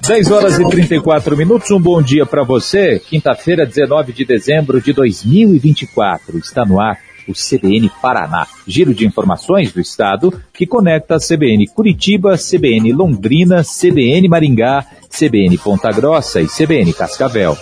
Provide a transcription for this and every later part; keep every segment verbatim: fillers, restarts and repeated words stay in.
dez horas e trinta e quatro minutos, um bom dia para você. Quinta-feira, dezenove de dezembro de dois mil e vinte e quatro, está no ar o C B N Paraná, giro de informações do estado que conecta a C B N Curitiba, C B N Londrina, C B N Maringá, C B N Ponta Grossa e C B N Cascavel.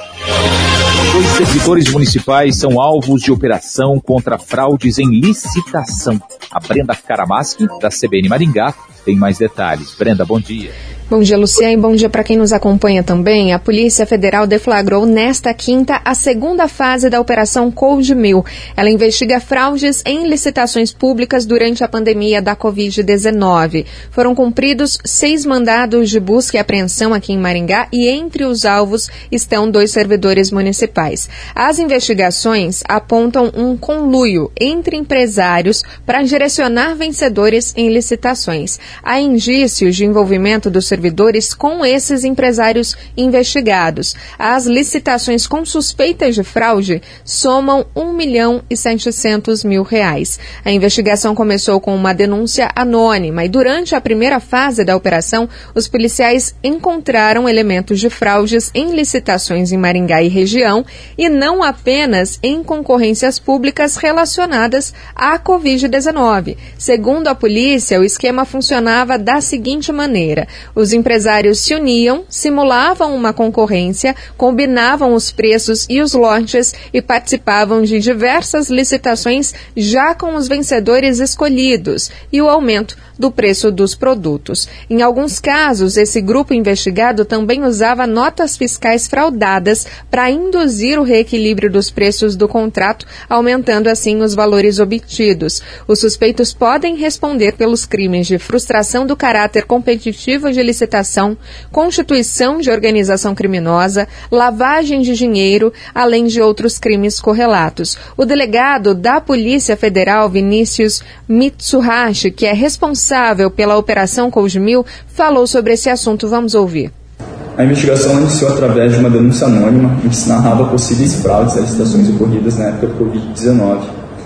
Dois servidores municipais são alvos de operação contra fraudes em licitação. A Brenda Karamaski, da C B N Maringá, tem mais detalhes. Brenda, bom dia. Bom dia, Luciane, e bom dia para quem nos acompanha também. A Polícia Federal deflagrou nesta quinta a segunda fase da Operação Code Mil. Ela investiga fraudes em licitações públicas durante a pandemia da covid dezenove. Foram cumpridos seis mandados de busca e apreensão aqui em Maringá e entre os alvos estão dois servidores municipais. As investigações apontam um conluio entre empresários para direcionar vencedores em licitações. Há indícios de envolvimento dos servidores servidores com esses empresários investigados. As licitações com suspeitas de fraude somam um milhão e setecentos mil reais. A investigação começou com uma denúncia anônima e durante a primeira fase da operação, os policiais encontraram elementos de fraudes em licitações em Maringá e região e não apenas em concorrências públicas relacionadas à covid dezenove. Segundo a polícia, o esquema funcionava da seguinte maneira: os empresários se uniam, simulavam uma concorrência, combinavam os preços e os lotes e participavam de diversas licitações já com os vencedores escolhidos e o aumento do preço dos produtos. Em alguns casos, esse grupo investigado também usava notas fiscais fraudadas para induzir o reequilíbrio dos preços do contrato, aumentando assim os valores obtidos. Os suspeitos podem responder pelos crimes de frustração do caráter competitivo de licitação, constituição de organização criminosa, lavagem de dinheiro, além de outros crimes correlatos. O delegado da Polícia Federal, Vinícius Mitsuhashi, que é responsável pela Operação Code Mil, falou sobre esse assunto. Vamos ouvir. A investigação iniciou através de uma denúncia anônima em que se narrava possíveis fraudes a licitações ocorridas na época da covid dezenove.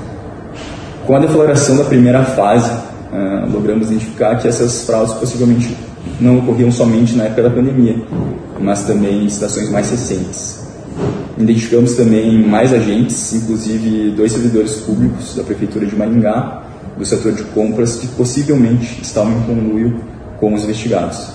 Com a deflagração da primeira fase, uh, logramos identificar que essas fraudes possivelmente não ocorriam somente na época da pandemia, mas também em licitações mais recentes. Identificamos também mais agentes, inclusive dois servidores públicos da Prefeitura de Maringá, do setor de compras, que possivelmente estavam em conluio com os investigados.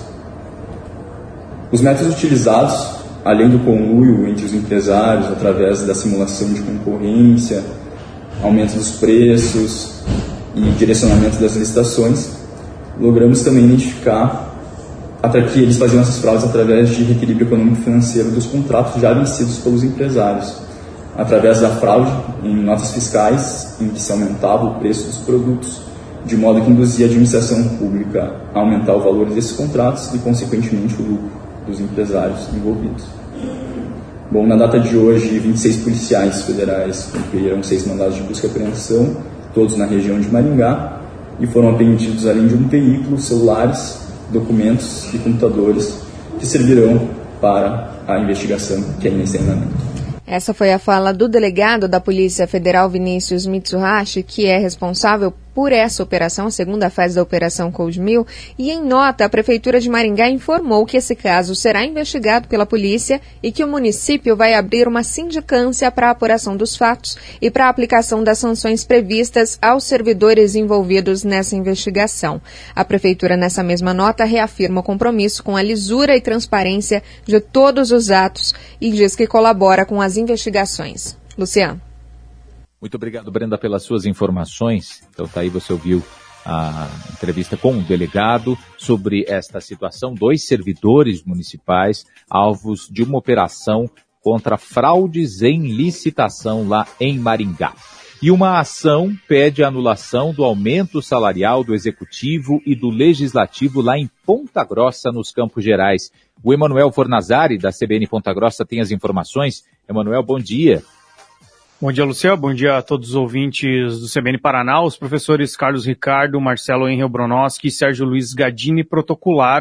Os métodos utilizados, além do conluio entre os empresários, através da simulação de concorrência, aumento dos preços e direcionamento das licitações, logramos também identificar até que eles faziam essas fraudes através de reequilíbrio econômico-financeiro dos contratos já vencidos pelos empresários, através da fraude em notas fiscais, em que se aumentava o preço dos produtos, de modo que induzia a administração pública a aumentar o valor desses contratos e, consequentemente, o lucro dos empresários envolvidos. Bom, na data de hoje, vinte e seis policiais federais cumpriram seis mandados de busca e apreensão, todos na região de Maringá, e foram apreendidos, além de um veículo, celulares, documentos e computadores que servirão para a investigação que ainda está em andamento. Essa foi a fala do delegado da Polícia Federal, Vinícius Mitsuhashi, que é responsável por essa operação, a segunda fase da Operação Code Mil, e em nota, a Prefeitura de Maringá informou que esse caso será investigado pela polícia e que o município vai abrir uma sindicância para a apuração dos fatos e para a aplicação das sanções previstas aos servidores envolvidos nessa investigação. A Prefeitura, nessa mesma nota, reafirma o compromisso com a lisura e transparência de todos os atos e diz que colabora com as investigações. Luciano. Muito obrigado, Brenda, pelas suas informações. Então tá aí, você ouviu a entrevista com o delegado sobre esta situação. Dois servidores municipais alvos de uma operação contra fraudes em licitação lá em Maringá. E uma ação pede a anulação do aumento salarial do Executivo e do Legislativo lá em Ponta Grossa, nos Campos Gerais. O Emanuel Fornazari, da C B N Ponta Grossa, tem as informações. Emanuel, bom dia. Bom dia, Luciano. Bom dia a todos os ouvintes do C B N Paraná. Os professores Carlos Ricardo, Marcelo Henrique Bronowski e Sérgio Luiz Gadini protocolaram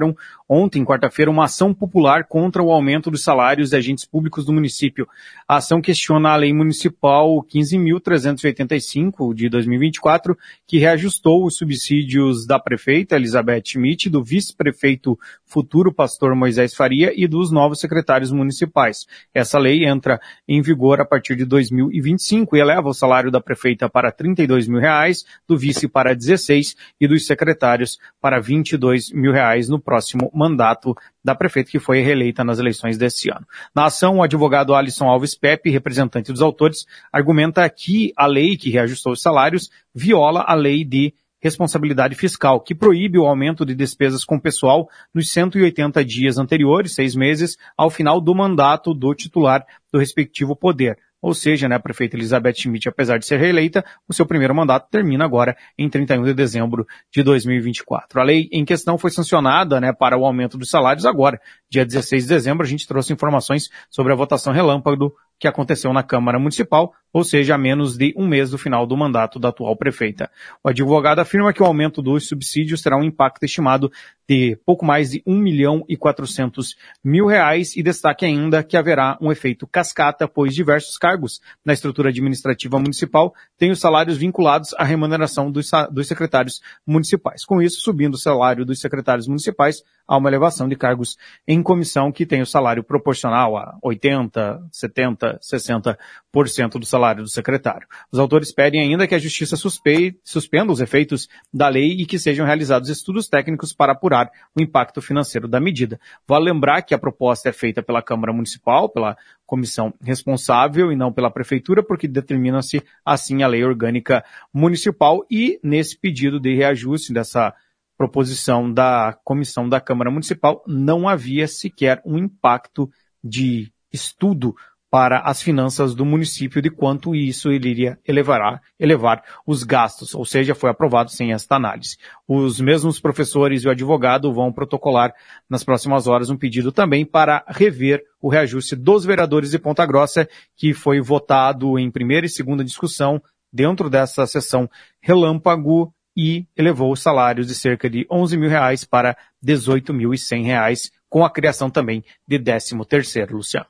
ontem, quarta-feira, uma ação popular contra o aumento dos salários de agentes públicos do município. A ação questiona a Lei Municipal quinze mil trezentos e oitenta e cinco de dois mil e vinte e quatro, que reajustou os subsídios da prefeita Elizabeth Schmidt, do vice-prefeito futuro pastor Moisés Faria e dos novos secretários municipais. Essa lei entra em vigor a partir de dois mil e vinte e cinco e eleva o salário da prefeita para trinta e dois mil reais, do vice para dezesseis e dos secretários para vinte e dois mil reais no próximo mandato da prefeita, que foi reeleita nas eleições deste ano. Na ação, o advogado Alisson Alves Pepe, representante dos autores, argumenta que a lei que reajustou os salários viola a lei de responsabilidade fiscal, que proíbe o aumento de despesas com pessoal nos cento e oitenta dias anteriores, seis meses, ao final do mandato do titular do respectivo poder. Ou seja, né, a prefeita Elizabeth Schmidt, apesar de ser reeleita, o seu primeiro mandato termina agora em trinta e um de dezembro de dois mil e vinte e quatro. A lei em questão foi sancionada, né, para o aumento dos salários agora, dia dezesseis de dezembro. A gente trouxe informações sobre a votação relâmpago que aconteceu na Câmara Municipal, ou seja, a menos de um mês do final do mandato da atual prefeita. O advogado afirma que o aumento dos subsídios terá um impacto estimado de pouco mais de um milhão e quatrocentos mil reais e destaque ainda que haverá um efeito cascata, pois diversos cargos na estrutura administrativa municipal têm os salários vinculados à remuneração dos, dos secretários municipais. Com isso, subindo o salário dos secretários municipais, há uma elevação de cargos em comissão que tem o salário proporcional a oitenta, setenta, sessenta por cento do salário do secretário. Os autores pedem ainda que a Justiça suspe... suspenda os efeitos da lei e que sejam realizados estudos técnicos para apurar o impacto financeiro da medida. Vale lembrar que a proposta é feita pela Câmara Municipal, pela comissão responsável e não pela Prefeitura, porque determina-se assim a lei orgânica municipal e nesse pedido de reajuste dessa proposição da comissão da Câmara Municipal não havia sequer um impacto de estudo para as finanças do município de quanto isso ele iria elevar, elevar os gastos, ou seja, foi aprovado sem esta análise. Os mesmos professores e o advogado vão protocolar nas próximas horas um pedido também para rever o reajuste dos vereadores de Ponta Grossa, que foi votado em primeira e segunda discussão dentro dessa sessão relâmpago e elevou os salários de cerca de onze mil reais para dezoito mil e cem reais, com a criação também de décimo terceiro, Luciano.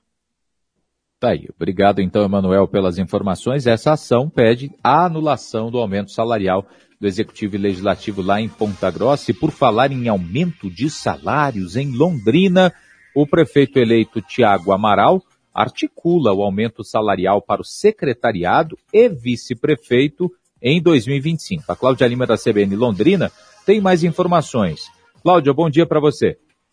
Tá aí. Obrigado, então, Emanuel, pelas informações. Essa ação pede a anulação do aumento salarial do Executivo e Legislativo lá em Ponta Grossa. E por falar em aumento de salários em Londrina, o prefeito eleito Tiago Amaral articula o aumento salarial para o secretariado e vice-prefeito em dois mil e vinte e cinco. A Cláudia Lima da C B N Londrina tem mais informações. Cláudia, bom dia para você.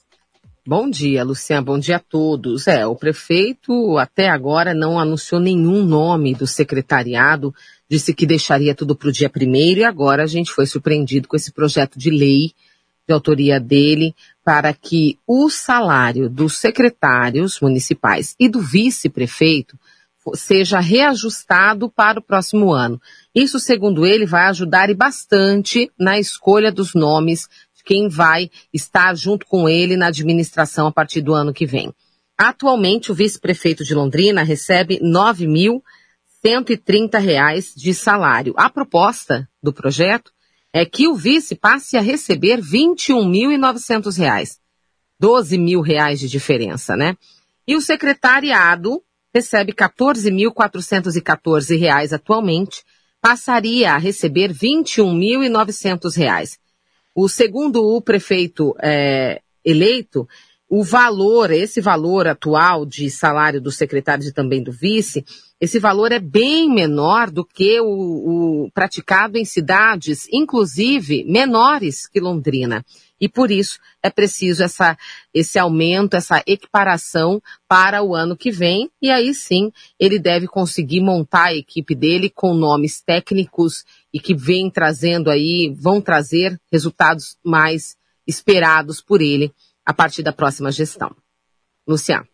Bom dia, Luciano. Bom dia a todos. É, o prefeito até agora não anunciou nenhum nome do secretariado, disse que deixaria tudo para o dia primeiro e agora a gente foi surpreendido com esse projeto de lei de autoria dele para que o salário dos secretários municipais e do vice-prefeito seja reajustado para o próximo ano. Isso, segundo ele, vai ajudar e bastante na escolha dos nomes quem vai estar junto com ele na administração a partir do ano que vem. Atualmente, o vice-prefeito de Londrina recebe nove mil cento e trinta reais de salário. A proposta do projeto é que o vice passe a receber vinte e um mil e novecentos reais. doze mil reais de diferença, né? E o secretariado recebe quatorze mil quatrocentos e quatorze reais atualmente, passaria a receber vinte e um mil e novecentos reais. O segundo o prefeito é, eleito, o valor, esse valor atual de salário do secretário e também do vice, esse valor é bem menor do que o, o praticado em cidades, inclusive menores que Londrina. E por isso é preciso essa, esse aumento, essa equiparação para o ano que vem. E aí sim, ele deve conseguir montar a equipe dele com nomes técnicos e que vem trazendo aí, vão trazer resultados mais esperados por ele a partir da próxima gestão. Luciano.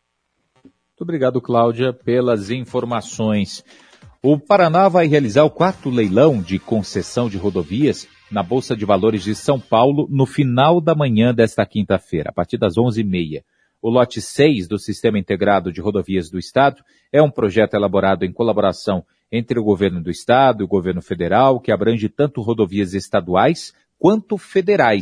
Muito obrigado, Cláudia, pelas informações. O Paraná vai realizar o quarto leilão de concessão de rodovias na Bolsa de Valores de São Paulo no final da manhã desta quinta-feira, a partir das onze e meia. O lote seis do Sistema Integrado de Rodovias do Estado é um projeto elaborado em colaboração entre o governo do Estado e o governo federal, que abrange tanto rodovias estaduais quanto federais.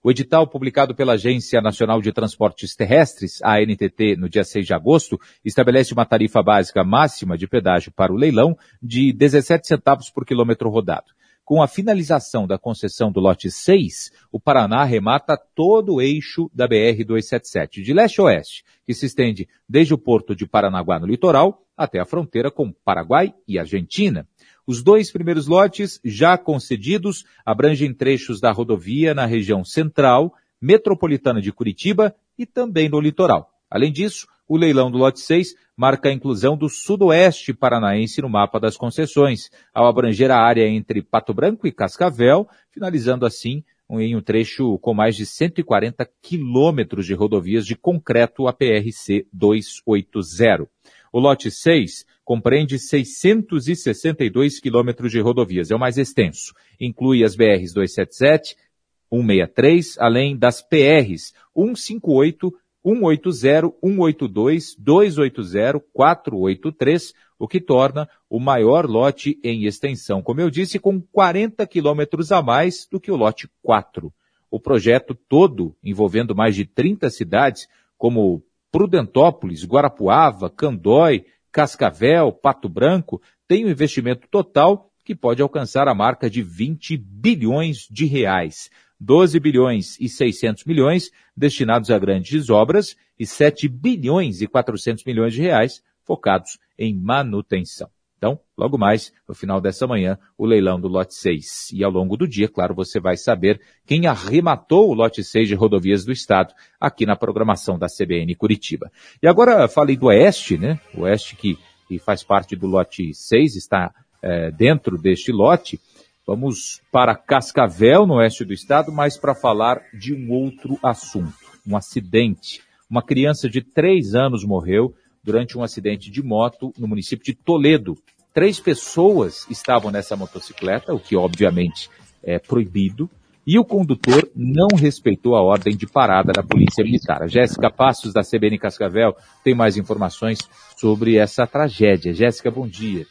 O edital publicado pela Agência Nacional de Transportes Terrestres, a N T T, no dia seis de agosto, estabelece uma tarifa básica máxima de pedágio para o leilão de dezessete centavos por quilômetro rodado. Com a finalização da concessão do lote seis, o Paraná remata todo o eixo da B R duzentos e setenta e sete, de leste a oeste, que se estende desde o porto de Paranaguá, no litoral, até a fronteira com Paraguai e Argentina. Os dois primeiros lotes, já concedidos, abrangem trechos da rodovia na região central, metropolitana de Curitiba e também no litoral. Além disso, o leilão do lote seis marca a inclusão do sudoeste paranaense no mapa das concessões, ao abranger a área entre Pato Branco e Cascavel, finalizando assim em um trecho com mais de cento e quarenta quilômetros de rodovias de concreto A P R C duzentos e oitenta. O lote seis compreende seiscentos e sessenta e dois quilômetros de rodovias, é o mais extenso. Inclui as B Rs duzentos e setenta e sete, cento e sessenta e três, além das P Rs cento e cinquenta e oito, cento e oitenta, cento e oitenta e dois, duzentos e oitenta, quatrocentos e oitenta e três, o que torna o maior lote em extensão, como eu disse, com quarenta quilômetros a mais do que o lote quatro. O projeto todo, envolvendo mais de trinta cidades, como Prudentópolis, Guarapuava, Candói, Cascavel, Pato Branco, tem um investimento total que pode alcançar a marca de vinte bilhões de reais. doze bilhões e seiscentos milhões destinados a grandes obras e sete bilhões e quatrocentos milhões de reais focados em manutenção. Então, logo mais, no final dessa manhã, o leilão do lote seis. E ao longo do dia, claro, você vai saber quem arrematou o lote seis de rodovias do estado aqui na programação da C B N Curitiba. E agora falei do Oeste, né? O Oeste que, que faz parte do lote seis, está é, dentro deste lote. Vamos para Cascavel, no oeste do estado, mas para falar de um outro assunto, um acidente. Uma criança de três anos morreu durante um acidente de moto no município de Toledo. Três pessoas estavam nessa motocicleta, o que obviamente é proibido, e o condutor não respeitou a ordem de parada da Polícia Militar. A Jéssica Passos, da C B N Cascavel, tem mais informações sobre essa tragédia. Jéssica, bom dia.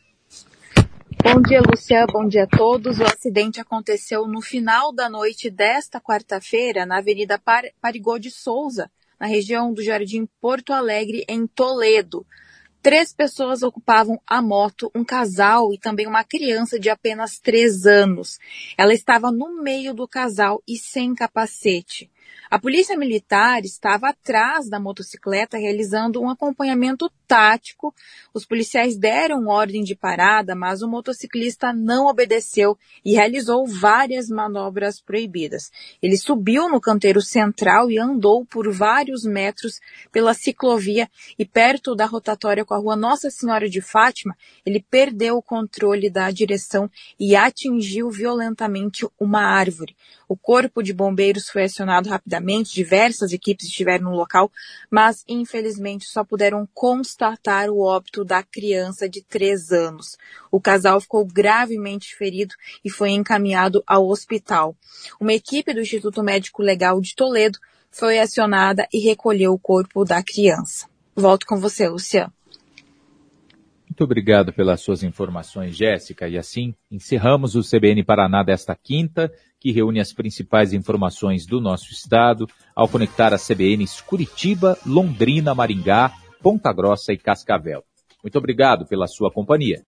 Bom dia, Luciano. Bom dia a todos. O acidente aconteceu no final da noite desta quarta-feira, na Avenida Par- Parigô de Souza, na região do Jardim Porto Alegre, em Toledo. Três pessoas ocupavam a moto, um casal e também uma criança de apenas três anos. Ela estava no meio do casal e sem capacete. A polícia militar estava atrás da motocicleta realizando um acompanhamento tático. Os policiais deram ordem de parada, mas o motociclista não obedeceu e realizou várias manobras proibidas. Ele subiu no canteiro central e andou por vários metros pela ciclovia e perto da rotatória com a rua Nossa Senhora de Fátima, ele perdeu o controle da direção e atingiu violentamente uma árvore. O corpo de bombeiros foi acionado rapidamente, diversas equipes estiveram no local, mas infelizmente só puderam constatar o óbito da criança de três anos. O casal ficou gravemente ferido e foi encaminhado ao hospital. Uma equipe do Instituto Médico Legal de Toledo foi acionada e recolheu o corpo da criança. Volto com você, Luciano. Muito obrigado pelas suas informações, Jéssica. E assim, encerramos o C B N Paraná desta quinta, que reúne as principais informações do nosso estado, ao conectar as C B Ns Curitiba, Londrina, Maringá, Ponta Grossa e Cascavel. Muito obrigado pela sua companhia.